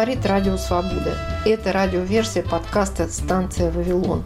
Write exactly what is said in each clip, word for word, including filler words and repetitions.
Говорит Радио Свобода. Это радиоверсия подкаста «Станция Вавилон».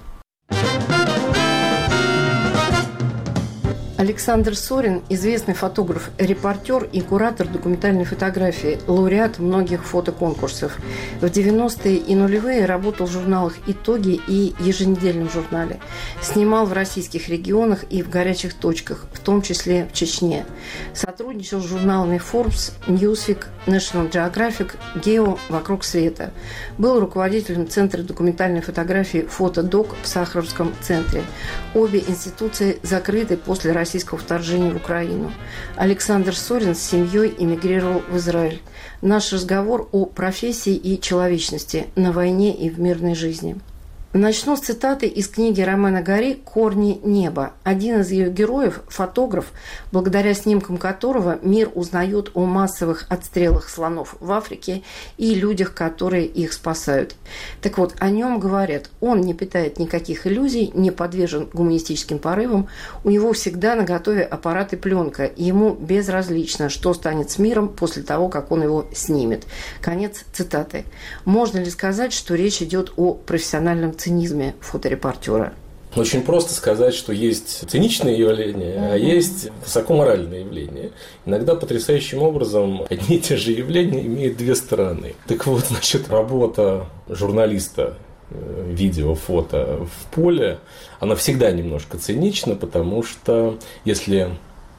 Александр Сорин – известный фотограф, репортер и куратор документальной фотографии, лауреат многих фотоконкурсов. В девяностые и нулевые работал в журналах «Итоги» и еженедельном журнале. Снимал в российских регионах и в горячих точках, в том числе в Чечне. Сотрудничал с журналами Forbes, Newsweek, National Geographic, Geo «Вокруг света». Был руководителем Центра документальной фотографии «Фотодок» в Сахаровском центре. Обе институции закрыты после российского вторжения в Украину. Александр Сорин с семьей эмигрировал в Израиль. Наш разговор о профессии и человечности на войне и в мирной жизни. Начну с цитаты из книги Ромена Гори «Корни неба». Один из ее героев – фотограф, благодаря снимкам которого мир узнает о массовых отстрелах слонов в Африке и людях, которые их спасают. Так вот, о нем говорят: он не питает никаких иллюзий, не подвержен гуманистическим порывам, у него всегда наготове аппарат и пленка, ему безразлично, что станет с миром после того, как он его снимет. Конец цитаты. Можно ли сказать, что речь идет о профессиональном цинизме фоторепортера? Очень просто сказать, что есть циничные явления, mm-hmm. а есть высокоморальные явления. Иногда потрясающим образом одни и те же явления имеют две стороны. Так вот, значит, работа журналиста видео, фото в поле, она всегда немножко цинична, потому что если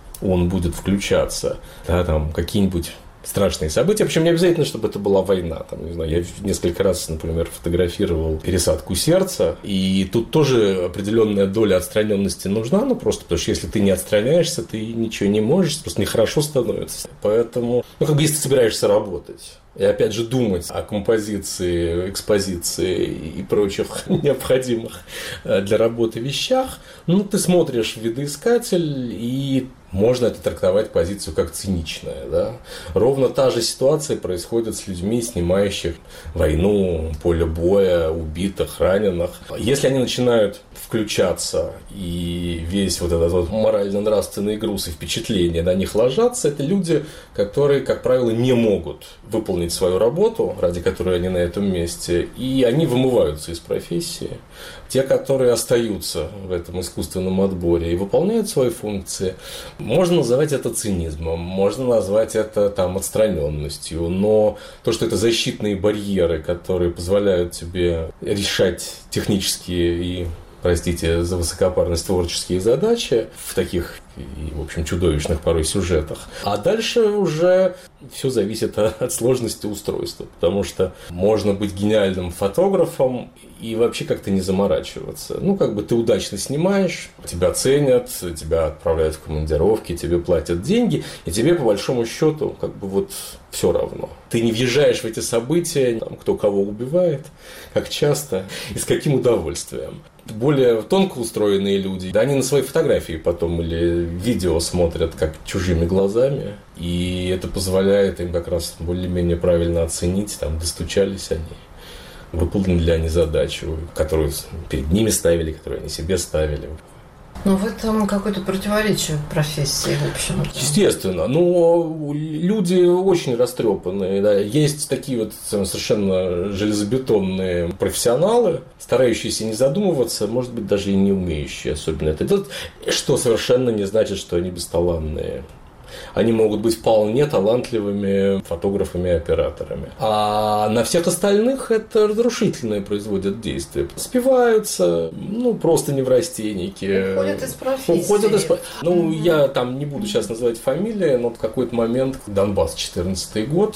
он будет включаться, да, там какие-нибудь страшные события. Причем не обязательно, чтобы это была война. Там, не знаю, я несколько раз, например, фотографировал пересадку сердца. И тут тоже определенная доля отстраненности нужна. Ну, просто потому что если ты не отстраняешься, ты ничего не можешь, просто нехорошо становится. Поэтому, ну, как бы, если ты собираешься работать, и опять же думать о композиции, экспозиции и прочих необходимых для работы вещах, ну, ты смотришь в видоискатель, и можно это трактовать позицию как циничная. Да? Ровно та же ситуация происходит с людьми, снимающих войну, поле боя, убитых, раненых. Если они начинают включаться, и весь вот этот вот морально-нравственный груз и впечатления на них ложатся, это люди, которые, как правило, не могут выполнить свою работу, ради которой они на этом месте, и они вымываются из профессии. Те, которые остаются в этом искусственном отборе и выполняют свои функции, можно назвать это цинизмом, можно назвать это там отстраненностью, но то, что это защитные барьеры, которые позволяют тебе решать технические и, простите за высокопарность, творческие задачи в таких и, в общем, чудовищных порой сюжетах. А дальше уже все зависит от сложности устройства, потому что можно быть гениальным фотографом и вообще как-то не заморачиваться. Ну, как бы ты удачно снимаешь, тебя ценят, тебя отправляют в командировки, тебе платят деньги, и тебе, по большому счету, как бы вот все равно. Ты не въезжаешь в эти события, там, кто кого убивает, как часто и с каким удовольствием. Более тонко устроенные люди, да, они на свои фотографии потом или видео смотрят как чужими глазами, и это позволяет им как раз более-менее правильно оценить, там, достучались они, выполнили ли они задачу, которую перед ними ставили, которую они себе ставили. Ну, в этом какое-то противоречие профессии, в общем. Естественно. Но люди очень растрепанные. Да. Есть такие вот совершенно железобетонные профессионалы, старающиеся не задумываться, может быть, даже и не умеющие особенно это делать, что совершенно не значит, что они бесталанные. Они могут быть вполне талантливыми фотографами и операторами. А на всех остальных это разрушительное производит действие. Спиваются, ну, просто неврастенники. Уходят из профессии. Уходят из... Ну, mm-hmm. я там не буду сейчас называть фамилии, но в какой-то момент, Донбасс, четырнадцатый год,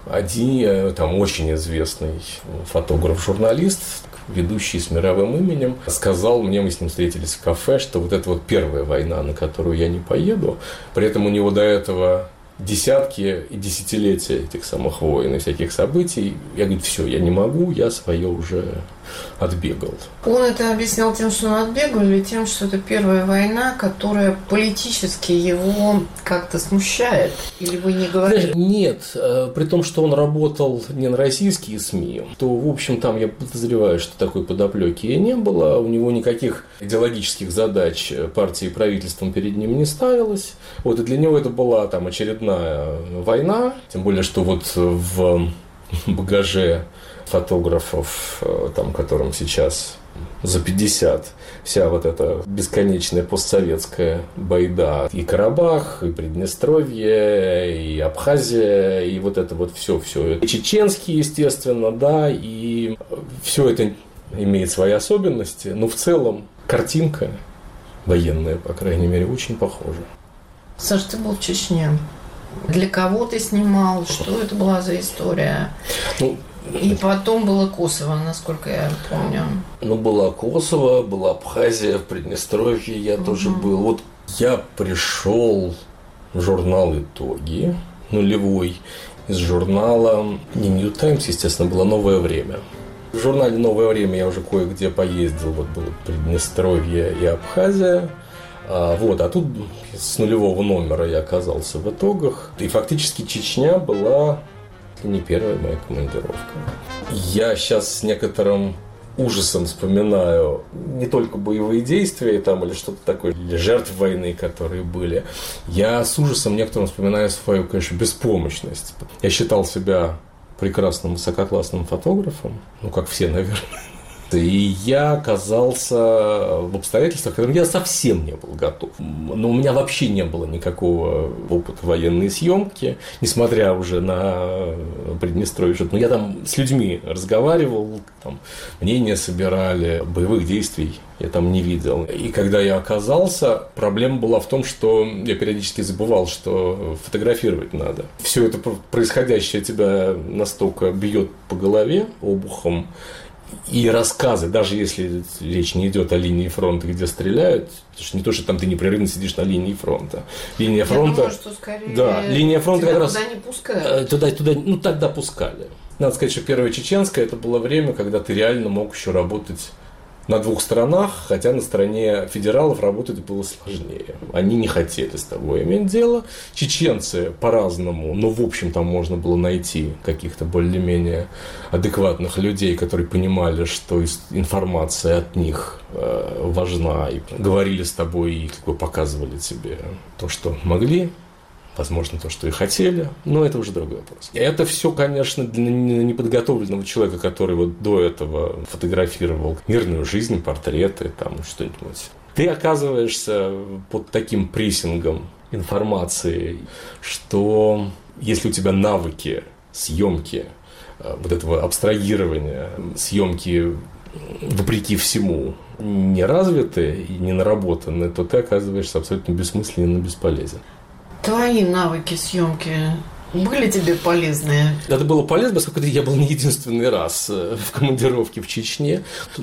один там очень известный фотограф-журналист, ведущий с мировым именем, сказал мне, мы с ним встретились в кафе, что вот это вот первая война, на которую я не поеду. При этом у него до этого десятки и десятилетия этих самых войн и всяких событий. Я говорю, все, я не могу, я свое уже отбегал. Он это объяснял тем, что он отбегал, или тем, что это первая война, которая политически его как-то смущает? Или вы не говорите? Нет, при том, что он работал не на российские СМИ, то, в общем, там я подозреваю, что такой подоплеки и не было. У него никаких идеологических задач партии и правительством перед ним не ставилось. Вот, и для него это была там очередная война, тем более, что вот в багаже фотографов, там, которым сейчас за пятьдесят, вся вот эта бесконечная постсоветская байда. И Карабах, и Приднестровье, и Абхазия, и вот это вот все-все. И чеченские, естественно, да, и все это имеет свои особенности, но в целом картинка военная, по крайней мере, очень похожа. Саш, ты был в Чечне. Для кого ты снимал? Что это была за история? Ну, и потом было Косово, насколько я помню. Ну, была Косово, была Абхазия, в Приднестровье я угу. тоже был. Вот я пришел в журнал «Итоги», нулевой, из журнала, не «Нью Таймс», естественно, было «Новое время». В журнале «Новое время» я уже кое-где поездил, вот было Приднестровье и Абхазия. А, вот, а тут с нулевого номера я оказался в «Итогах». И фактически Чечня была не первая моя командировка. Я сейчас с некоторым ужасом вспоминаю не только боевые действия там, или что-то такое, или жертв войны, которые были. Я с ужасом некоторым вспоминаю свою, конечно, беспомощность. Я считал себя прекрасным высококлассным фотографом, ну, как все, наверное. И я оказался в обстоятельствах, к которым я совсем не был готов. Но у меня вообще не было никакого опыта военной съемки, несмотря уже на Приднестровье. Но я там с людьми разговаривал, там, мнения собирали, боевых действий я там не видел. И когда я оказался, проблема была в том, что я периодически забывал, что фотографировать надо. Все это происходящее тебя настолько бьет по голове обухом. И рассказы, даже если речь не идет о линии фронта, где стреляют, потому что не то, что там ты непрерывно сидишь на линии фронта. Линия фронта. Я думаю, что скорее да, линия фронта как раз туда не пускают. Туда, туда, ну тогда пускали. Надо сказать, что первая чеченская это было время, когда ты реально мог еще работать на двух сторонах, хотя на стороне федералов работать было сложнее. Они не хотели с тобой иметь дело. Чеченцы по-разному, но в общем там можно было найти каких-то более-менее адекватных людей, которые понимали, что информация от них э, важна, и говорили с тобой и как бы показывали тебе то, что могли. Возможно, то, что и хотели, но это уже другой вопрос. Это все, конечно, для неподготовленного человека, который вот до этого фотографировал мирную жизнь, портреты, там что-нибудь. Ты оказываешься под таким прессингом информации, что если у тебя навыки съемки, вот этого абстрагирования, съемки вопреки всему не развиты и не наработаны, то ты оказываешься абсолютно бессмысленен и бесполезен. Твои навыки съемки были тебе полезные? Это было полезно, поскольку я был не единственный раз в командировке в Чечне.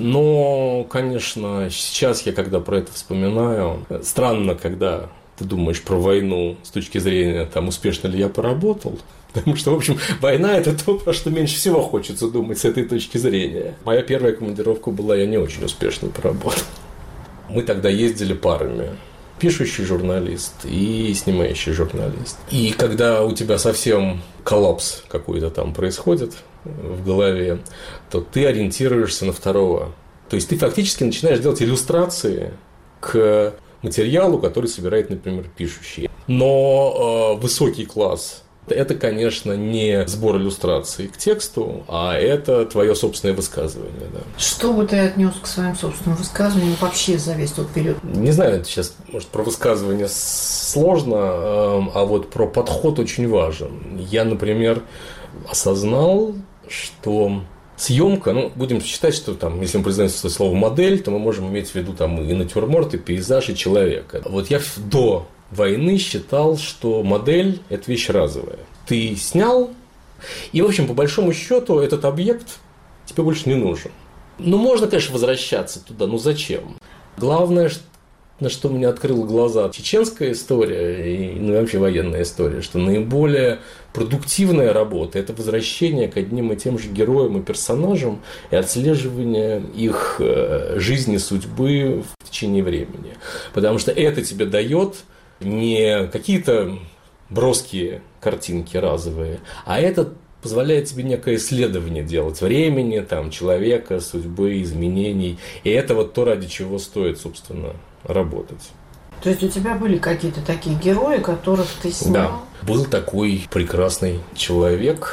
Но, конечно, сейчас я, когда про это вспоминаю, странно, когда ты думаешь про войну с точки зрения, там, успешно ли я поработал. Потому что, в общем, война – это то, про что меньше всего хочется думать с этой точки зрения. Моя первая командировка была, я не очень успешно поработал. Мы тогда ездили парами. Пишущий журналист и снимающий журналист. И когда у тебя совсем коллапс какой-то там происходит в голове, то ты ориентируешься на второго. То есть ты фактически начинаешь делать иллюстрации к материалу, который собирает, например, пишущий. Но э, высокий класс – это, конечно, не сбор иллюстраций к тексту, а это твое собственное высказывание. Да. Что бы ты отнес к своим собственным высказываниям вообще за весь тот период? Не знаю, это сейчас, может, про высказывание сложно, а вот про подход очень важен. Я, например, осознал, что съемка, ну, будем считать, что там, если мы произносим слово модель, то мы можем иметь в виду там и натюрморт, и пейзаж, и человека. Вот я до войны считал, что модель – это вещь разовая. Ты снял, и, в общем, по большому счету, этот объект тебе больше не нужен. Ну, можно, конечно, возвращаться туда, но зачем? Главное, на что мне открыла глаза чеченская история и ну, вообще военная история, что наиболее продуктивная работа – это возвращение к одним и тем же героям и персонажам и отслеживание их жизни, судьбы в течение времени. Потому что это тебе дает не какие-то броские картинки разовые, а это позволяет тебе некое исследование делать времени, там, человека, судьбы, изменений. И это вот то, ради чего стоит, собственно, работать. То есть у тебя были какие-то такие герои, которых ты снял? Да. Был такой прекрасный человек,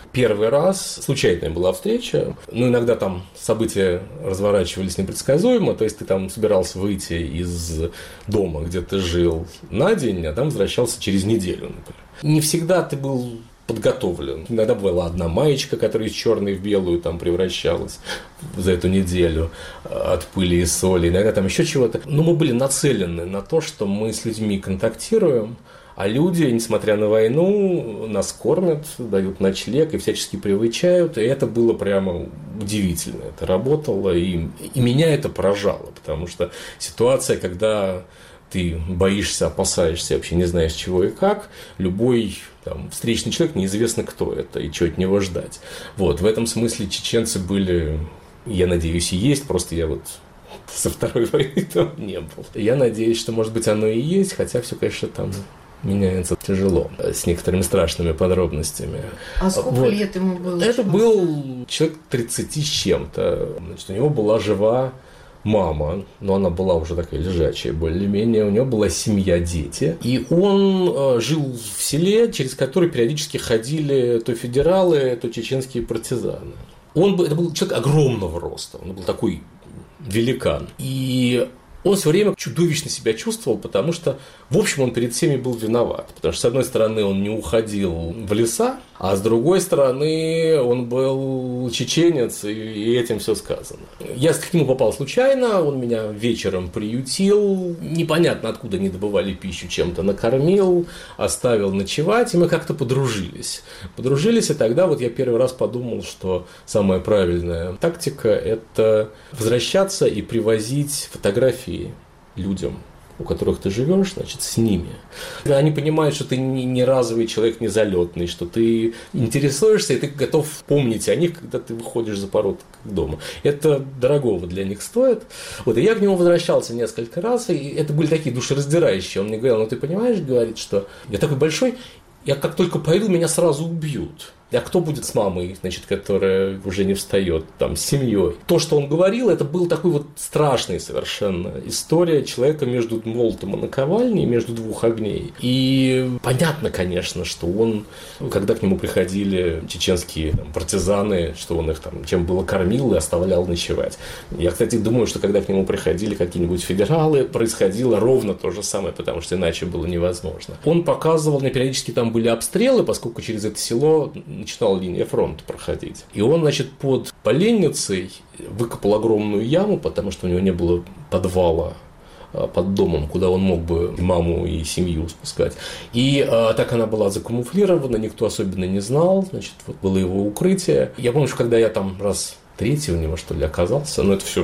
первый раз случайная была встреча. Ну, иногда там события разворачивались непредсказуемо. То есть ты там собирался выйти из дома, где ты жил, на день, а там возвращался через неделю, например. Не всегда ты был подготовлен. Иногда была одна маечка, которая из черной в белую там превращалась за эту неделю от пыли и соли. Иногда там еще чего-то. Но мы были нацелены на то, что мы с людьми контактируем, а люди, несмотря на войну, нас кормят, дают ночлег и всячески привычают. И это было прямо удивительно. Это работало, и, и меня это поражало, потому что ситуация, когда ты боишься, опасаешься, вообще не знаешь, чего и как, любой там, встречный человек, неизвестно, кто это и чего от него ждать. Вот, в этом смысле чеченцы были, я надеюсь, и есть, просто я вот со второй войны там не был. Я надеюсь, что, может быть, оно и есть, хотя все, конечно, там меняется тяжело, с некоторыми страшными подробностями. А сколько вот. лет ему было? Это был человек тридцати с чем-то. Значит, у него была жива мама, но она была уже такая лежачая более-менее, у него была семья, дети. И он э, жил в селе, через которое периодически ходили то федералы, то чеченские партизаны. Он был, это был человек огромного роста, он был такой великан. И он все время чудовищно себя чувствовал, потому что, в общем, он перед всеми был виноват. Потому что, с одной стороны, он не уходил в леса, а с другой стороны, он был чеченец, и этим все сказано. Я к нему попал случайно, он меня вечером приютил, непонятно откуда они добывали пищу, чем-то накормил, оставил ночевать, и мы как-то подружились. Подружились, и тогда вот я первый раз подумал, что самая правильная тактика – это возвращаться и привозить фотографии людям, у которых ты живешь, значит, с ними. Они понимают, что ты не разовый человек, не залетный, что ты интересуешься, и ты готов помнить о них, когда ты выходишь за порог дома. Это дорогого для них стоит. Вот, и я к нему возвращался несколько раз, и это были такие душераздирающие. Он мне говорил, ну ты понимаешь, говорит, что я такой большой, я как только пойду, меня сразу убьют. А кто будет с мамой, значит, которая уже не встает, там, с семьей? То, что он говорил, это был такой вот страшный совершенно история человека между молотом и наковальней, между двух огней. И понятно, конечно, что он, когда к нему приходили чеченские там, партизаны, что он их там чем было кормил и оставлял ночевать. Я, кстати, думаю, что когда к нему приходили какие-нибудь федералы, происходило ровно то же самое, потому что иначе было невозможно. Он показывал, мне периодически там были обстрелы, поскольку через это село начинала линия фронта проходить. И он, значит, под поленницей выкопал огромную яму, потому что у него не было подвала под домом, куда он мог бы маму и семью спускать. И а, так она была закамуфлирована, никто особенно не знал, значит, вот было его укрытие. Я помню, что когда я там раз третий у него, что ли, оказался, но это все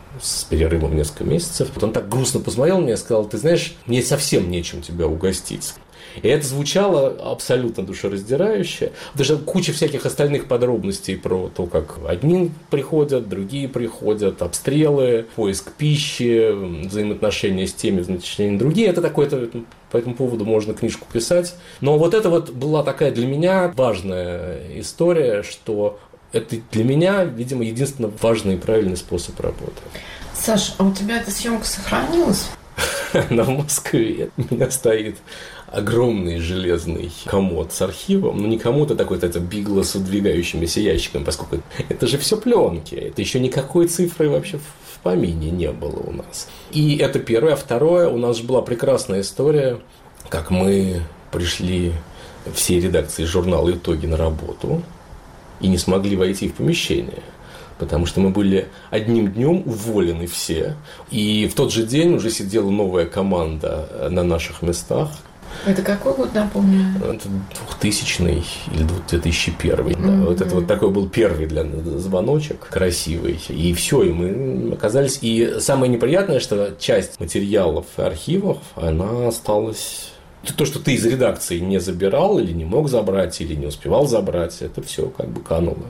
с перерывом несколько месяцев, вот он так грустно посмотрел на меня и сказал, ты знаешь, мне совсем нечем тебя угостить. И это звучало абсолютно душераздирающе. Даже куча всяких остальных подробностей про то, как одни приходят, другие приходят, обстрелы, поиск пищи, взаимоотношения с теми, значит, другие. Это такое-то, по этому поводу можно книжку писать. Но вот это вот была такая для меня важная история, что это для меня, видимо, единственно важный и правильный способ работы. Саш, а у тебя эта съемка сохранилась? На Москве у меня стоит огромный железный комод с архивом, ну не комод, а такой это бигло с выдвигающимися ящиками, поскольку это же все пленки, это еще никакой цифры вообще в помине не было у нас. И это первое. А второе, у нас же была прекрасная история, как мы пришли все редакции журнала «Итоги» на работу и не смогли войти в помещение. Потому что мы были одним днем уволены все. И в тот же день уже сидела новая команда на наших местах. Это какой год, напомню? Это двухтысячный или две тысячи первый. Mm-hmm. Да. Вот это вот такой был первый для нас звоночек, красивый. И все, и мы оказались... И самое неприятное, что часть материалов и архивов, она осталась... То, что ты из редакции не забирал, или не мог забрать, или не успевал забрать, это все как бы кануло.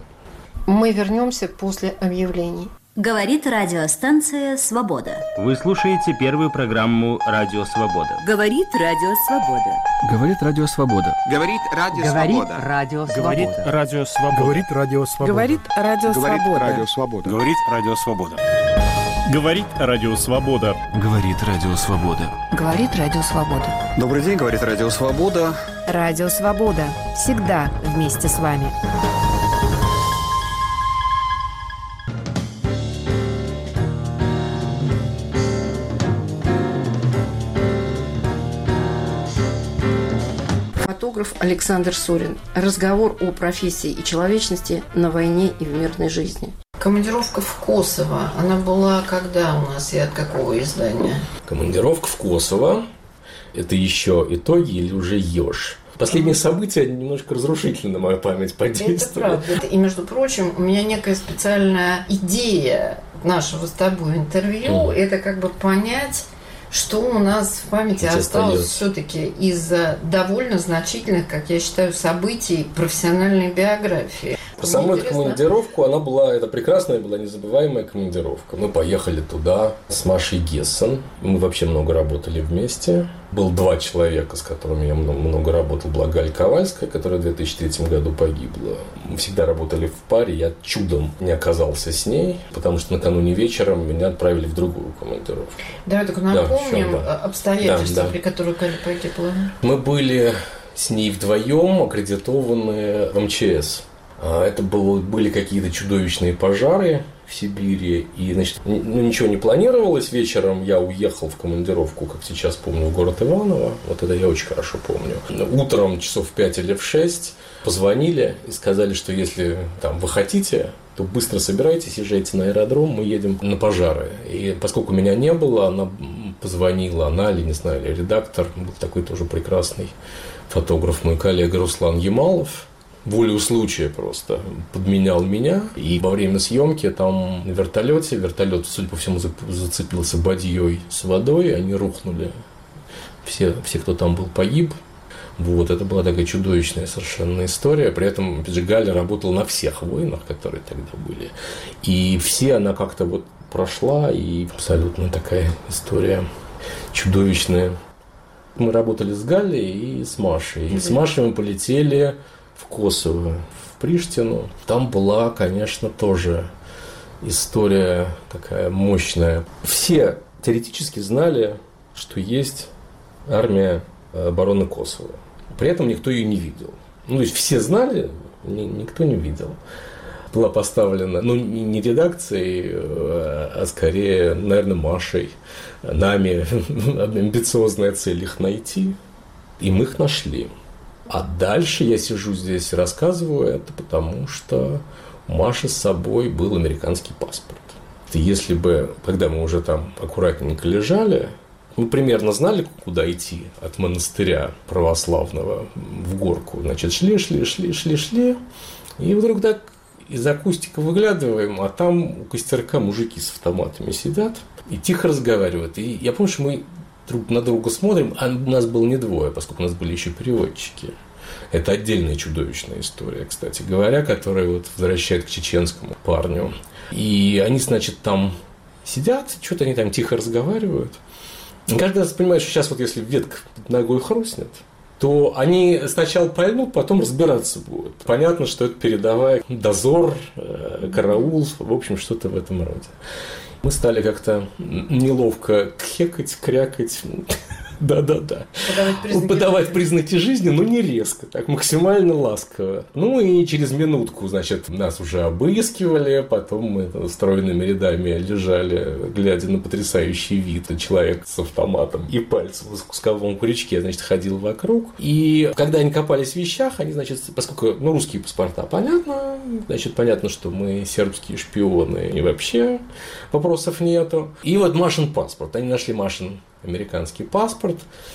Мы вернемся после объявлений. Говорит радиостанция «Свобода». Вы слушаете первую программу «Радио Свобода». Говорит Радио Свобода. Говорит Радио Свобода. Говорит Радио Свобода. Говорит Радио Свобода. Говорит Радио Свобода. Говорит Радио Свобода. Говорит Радио Свобода. Говорит Радио Свобода. Говорит Радио Свобода. Говорит Радио Свобода. Говорит Радио Свобода. Говорит Радио Свобода. Радио Свобода. Всегда вместе с вами. Фотограф Александр Сорин. Разговор о профессии и человечности на войне и в мирной жизни. Командировка в Косово, она была когда у нас и от какого издания? Командировка в Косово – это еще итоги или уже ЕЖ? Последние события немножко разрушительно на мою память подействовали. Это правда. И, между прочим, у меня некая специальная идея нашего с тобой интервью mm. – это как бы понять, что у нас в памяти Сейчас осталось все-таки из-за довольно значительных, как я считаю, событий профессиональной биографии. По самой командировку, она была, это прекрасная была, незабываемая командировка. Мы поехали туда с Машей Гессен. Мы вообще много работали вместе. Было два человека, с которыми я много, много работал. Была Галя Ковальская, которая в две тысячи третьем году погибла. Мы всегда работали в паре. Я чудом не оказался с ней, потому что накануне вечером меня отправили в другую командировку. Давай только напомним да, да. обстоятельства, да, да. при которых Галя погибла. Мы были с ней вдвоем аккредитованы в эм че эс. Это было, были какие-то чудовищные пожары в Сибири. И, значит, ну, ничего не планировалось. Вечером я уехал в командировку, как сейчас помню, в город Иваново. Вот это я очень хорошо помню. Утром часов в пять или в шесть позвонили и сказали, что если там, вы хотите, то быстро собирайтесь, езжайте на аэродром, мы едем на пожары. И поскольку меня не было, она позвонила, она или, не знаю, или редактор, был такой тоже прекрасный фотограф, мой коллега Руслан Ямалов, волею случая просто подменял меня. И во время съемки там на вертолете, вертолет, судя по всему, зацепился бадьей с водой, они рухнули. Все, все, кто там был, погиб. Вот, это была такая чудовищная совершенно история. При этом, опять же, Галя работала на всех войнах, которые тогда были. И все она как-то вот прошла, и абсолютно такая история чудовищная. Мы работали с Галей и с Машей. И с Машей мы полетели в Косово, в Приштину. Там была, конечно, тоже история такая мощная. Все теоретически знали, что есть армия обороны Косово. При этом никто ее не видел. Ну, то есть все знали, никто не видел. Была поставлена, ну, не редакцией, а скорее, наверное, Машей, нами амбициозная цель их найти. И мы их нашли. А дальше я сижу здесь и рассказываю это, потому что у Маши с собой был американский паспорт. И если бы, когда мы уже там аккуратненько лежали, мы примерно знали, куда идти от монастыря православного в горку. Значит, шли, шли, шли, шли, шли. И вдруг так из-за кустика выглядываем, а там у костерка мужики с автоматами сидят и тихо разговаривают. И я помню, что мы друг на друга смотрим, а у нас было не двое, поскольку у нас были еще переводчики. Это отдельная чудовищная история, кстати говоря, которая вот возвращает к чеченскому парню. И они, значит, там сидят, что-то они там тихо разговаривают. И каждый раз понимает, что сейчас вот если ветка ногой хрустнет, то они сначала поймут, потом разбираться будут. Понятно, что это передовая дозор, караул, в общем, что-то в этом роде. Мы стали как-то неловко кхекать, крякать. Да-да-да. Подавать признаки, Подавать признаки жизни, но не резко, так максимально ласково. Ну и через минутку, значит, нас уже обыскивали, потом мы стройными рядами лежали, глядя на потрясающий вид. Человек с автоматом и пальцем в спусковом крючке, значит, ходил вокруг. И когда они копались в вещах, они, значит, поскольку, ну, русские паспорта, понятно, значит, понятно, что мы сербские шпионы, и вообще вопросов нету. И вот Машин паспорт, они нашли Машин американский паспорт,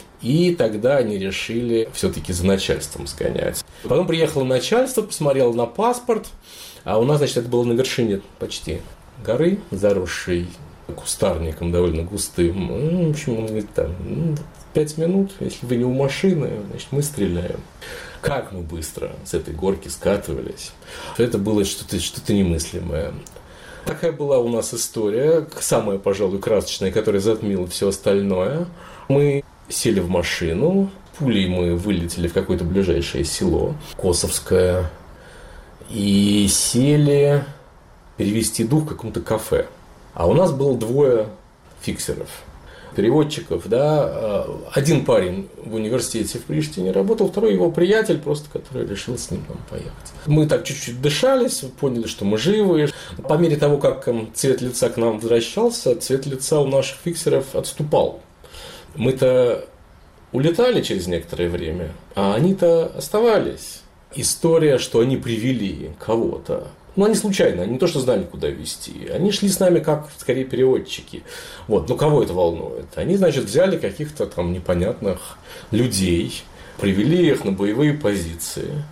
и тогда они решили все-таки за начальством сгонять. Потом приехало начальство, посмотрело на паспорт, а у нас, значит, это было на вершине почти горы, заросшей кустарником довольно густым. Ну, в общем, он говорит, там, ну, пять минут, если вы не у машины, значит, мы стреляем. Как мы быстро с этой горки скатывались. Это было что-то, что-то немыслимое. Такая была у нас история, самая, пожалуй, красочная, которая затмила все остальное. Мы сели в машину, пулей мы вылетели в какое-то ближайшее село, Косовское, и сели перевести дух в каком-то кафе. А у нас было двое фиксеров. переводчиков, да, один парень в университете в Приштине работал, второй его приятель, просто который решил с ним там поехать. Мы так чуть-чуть дышались, поняли, что мы живы. По мере того, как цвет лица к нам возвращался, цвет лица у наших фиксеров отступал. Мы-то улетали через некоторое время, а они-то оставались. История, что они привели кого-то. Ну, они случайно, они не то, что знали, куда везти. Они шли с нами как, скорее, переводчики. Вот. Но кого это волнует? Они, значит, взяли каких-то там непонятных людей, привели их на боевые позиции.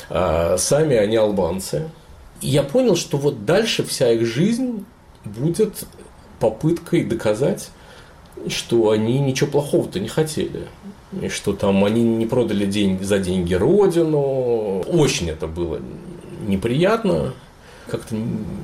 А сами они албанцы. И я понял, что вот дальше вся их жизнь будет попыткой доказать, что они ничего плохого-то не хотели. И что там они не продали деньги за деньги родину. Очень это было неприятно. Как-то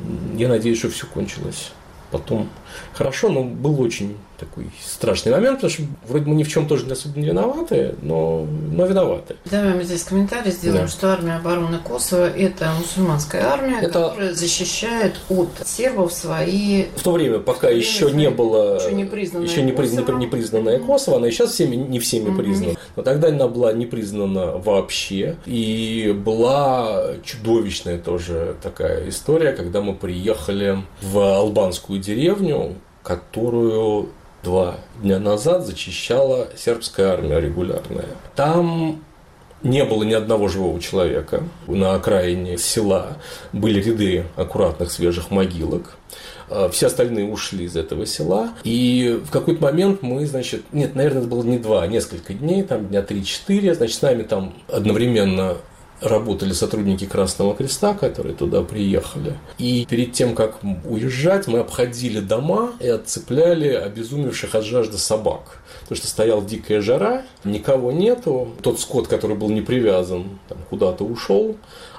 я надеюсь, что все кончилось потом хорошо, но был очень такой страшный момент, потому что вроде мы ни в чем тоже не особо не виноваты, но, но виноваты. Давай мы здесь комментарий сделаем, да. Что армия обороны Косово – это мусульманская армия, это... которая защищает от сербов свои... В то время, пока время еще свои... не было... Еще не признанная еще не, Косово. не признанная mm-hmm. Косово, она и сейчас всеми, не всеми mm-hmm. признана. Но тогда она была не признана вообще. И была чудовищная тоже такая история, когда мы приехали в албанскую деревню, которую два дня назад зачищала сербская армия регулярная. Там не было ни одного живого человека. На окраине села были ряды аккуратных свежих могилок. Все остальные ушли из этого села. И в какой-то момент мы, значит, нет, наверное, это было не два, а несколько дней, там дня три-четыре, значит, с нами там одновременно работали сотрудники Красного Креста, которые туда приехали. И перед тем, как уезжать, мы обходили дома и отцепляли обезумевших от жажды собак. Потому что стояла дикая жара, никого нету. Тот скот, который был не привязан, там, куда-то ушел,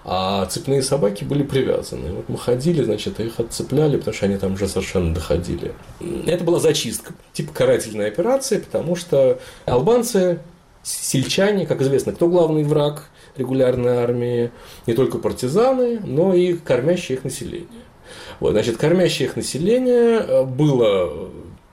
а цепные собаки были привязаны. Вот мы ходили, значит, их отцепляли, потому что они там уже совершенно доходили. Это была зачистка, типа карательной операции, потому что албанцы, сельчане, как известно, кто главный враг регулярной армии, не только партизаны, но и кормящее их население. Вот, значит, кормящее их население было,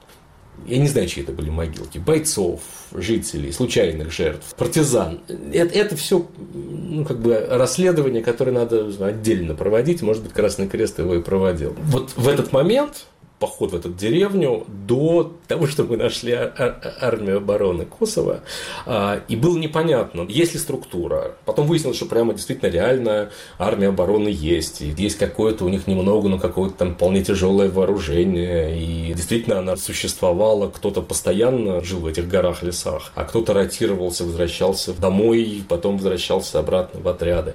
я не знаю, чьи это были могилки, бойцов, жителей, случайных жертв, партизан. Это, это все, ну, как бы расследование, которое надо отдельно проводить, может быть, Красный Крест его и проводил. Вот в этот момент поход в эту деревню до того, что мы нашли армию обороны Косово, и было непонятно, есть ли структура. Потом выяснилось, что прямо действительно реально армия обороны есть, и есть какое-то у них немного, но какое-то там вполне тяжелое вооружение, и действительно она существовала, кто-то постоянно жил в этих горах, лесах, а кто-то ротировался, возвращался домой, потом возвращался обратно в отряды.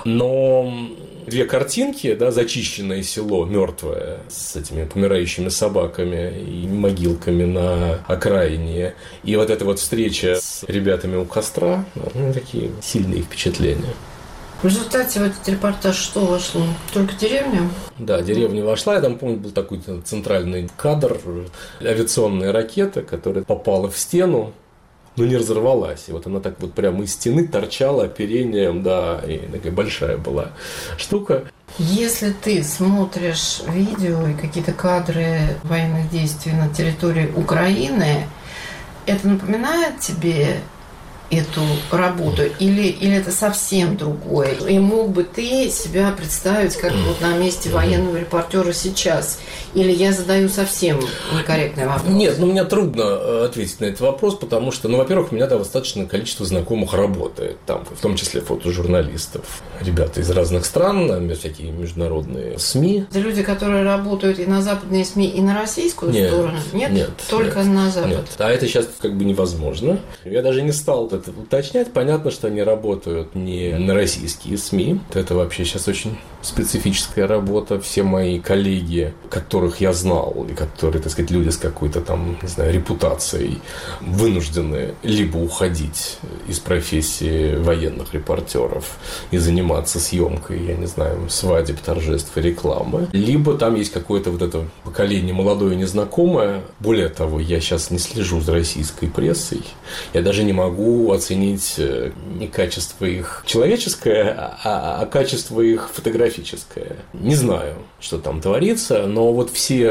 Но две картинки, да, зачищенное село, мертвое, с этими помирающими собаками и могилками на окраине, и вот эта вот встреча с ребятами у костра, ну, такие сильные впечатления. В результате в этот репортаж что вошло? Только деревня? Да, деревня вошла. Я там, помню, был такой центральный кадр, авиационная ракета, которая попала в стену, но не разорвалась. И вот она так вот прямо из стены торчала оперением, да, и такая большая была штука. Если ты смотришь видео и какие-то кадры военных действий на территории Украины, это напоминает тебе эту работу, или, или это совсем другое? И мог бы ты себя представить как вот на месте военного репортера сейчас? Или я задаю совсем некорректный вопрос? Нет, ну мне трудно ответить на этот вопрос, потому что, ну, во-первых, у меня достаточно количество знакомых работает, там, в том числе фотожурналистов, ребята из разных стран, всякие международные СМИ. Это люди, которые работают и на западные СМИ, и на российскую нет, сторону? Нет, нет, только нет, на Запад? Нет. А это сейчас как бы невозможно. Я даже не стал это уточнять. Понятно, что они работают не на российские СМИ. Это вообще сейчас очень специфическая работа. Все мои коллеги, которых я знал, и которые, так сказать, люди с какой-то там, не знаю, репутацией, вынуждены либо уходить из профессии военных репортеров и заниматься съемкой, я не знаю, свадеб, торжеств и рекламы, либо там есть какое-то вот это поколение молодое и незнакомое. Более того, я сейчас не слежу за российской прессой. Я даже не могу оценить не качество их человеческое, а, а качество их фотографическое. Не знаю, что там творится, но вот все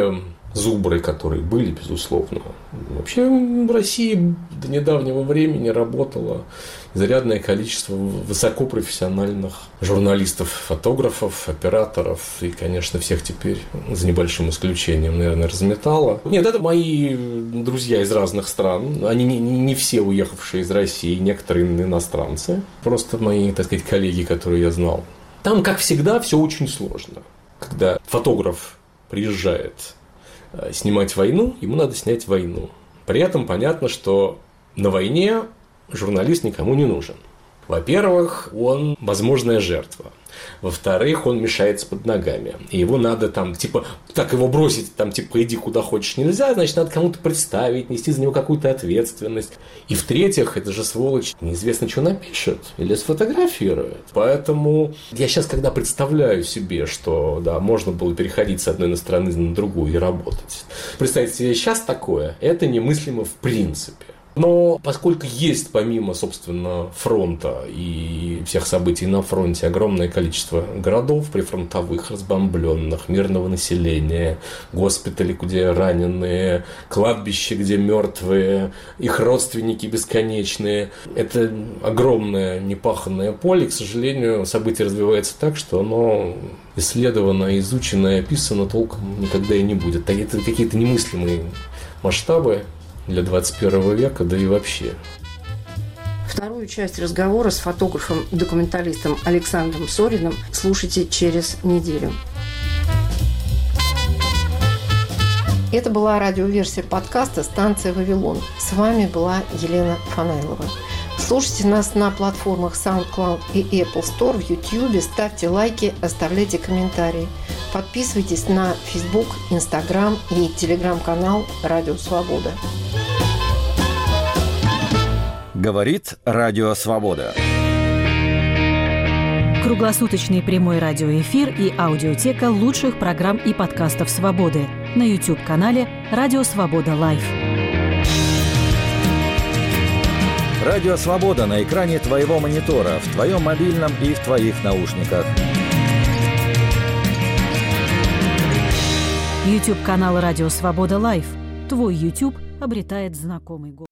зубры, которые были, безусловно. Вообще в России до недавнего времени работало изрядное количество высокопрофессиональных журналистов, фотографов, операторов и, конечно, всех теперь, за небольшим исключением, наверное, разметало. Нет, это мои друзья из разных стран. Они не, не все уехавшие из России, некоторые иностранцы. Просто мои, так сказать, коллеги, которые я знал. Там, как всегда, все очень сложно. Когда фотограф приезжает снимать войну, ему надо снять войну. При этом понятно, что на войне журналист никому не нужен. Во-первых, он возможная жертва. Во-вторых, он мешается под ногами. И его надо там, типа, так его бросить, там, типа, иди куда хочешь нельзя, значит, надо кому-то представить, нести за него какую-то ответственность. И в-третьих, это же сволочь неизвестно, что напишет или сфотографирует. Поэтому я сейчас, когда представляю себе, что, да, можно было переходить с одной стороны на другую и работать. Представить себе сейчас такое, это немыслимо в принципе. Но поскольку есть помимо, собственно, фронта и всех событий на фронте огромное количество городов прифронтовых, разбомбленных, мирного населения, госпитали, где раненые, кладбища, где мертвые, их родственники бесконечные, это огромное непаханное поле. К сожалению, событие развивается так, что оно исследовано, изучено и описано толком никогда и не будет. Это какие-то немыслимые масштабы для двадцать первого века, да и вообще. Вторую часть разговора с фотографом-документалистом Александром Сориным слушайте через неделю. Это была радиоверсия подкаста «Станция Вавилон». С вами была Елена Фанайлова. Слушайте нас на платформах SoundCloud и Apple Store, в YouTube, ставьте лайки, оставляйте комментарии. Подписывайтесь на Facebook, Instagram и телеграм-канал «Радио Свобода». Говорит Радио Свобода. Круглосуточный прямой радиоэфир и аудиотека лучших программ и подкастов «Свободы» на YouTube-канале «Радио Свобода Лайв». Радио Свобода на экране твоего монитора, в твоем мобильном и в твоих наушниках. YouTube-канал «Радио Свобода Лайв». Твой YouTube обретает знакомый голос.